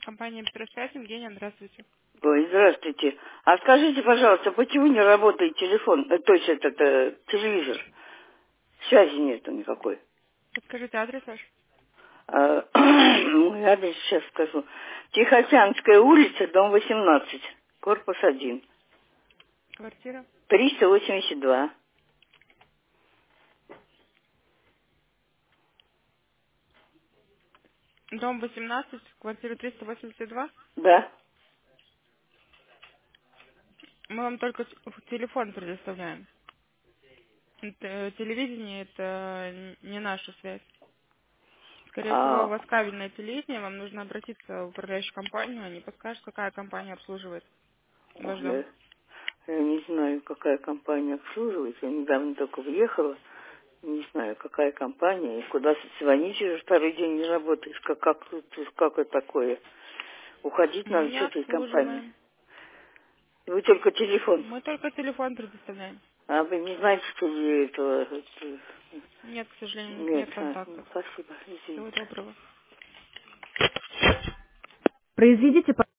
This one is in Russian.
Компания «Бессвязь», Евгения, здравствуйте. Ой, здравствуйте. А скажите, пожалуйста, почему не работает телефон, то есть этот телевизор? Связи нету никакой. Подскажите адрес ваш. Мой адрес сейчас скажу. Тихоокеанская улица, дом 18, корпус 1, Квартира. 382. Дом 18, квартира 382. Да. Мы вам только телефон предоставляем. Телевидение — это не наша связь. Скорее всего, у А, вас кабельное телевидение, вам нужно обратиться в управляющую компанию, они подскажут, какая компания обслуживает ваш дом. я не знаю, какая компания обслуживает. Я недавно только въехала. Не знаю, какая компания и куда звонить уже второй день не работаешь. Как это такое? Уходить Мы надо не с этой компании. обслуживаем. Вы только телефон. Мы только телефон предоставляем. А вы не знаете, что ли этого? Нет, к сожалению, у них Нет. нет контактов. Спасибо, Всего извините. доброго. Произведите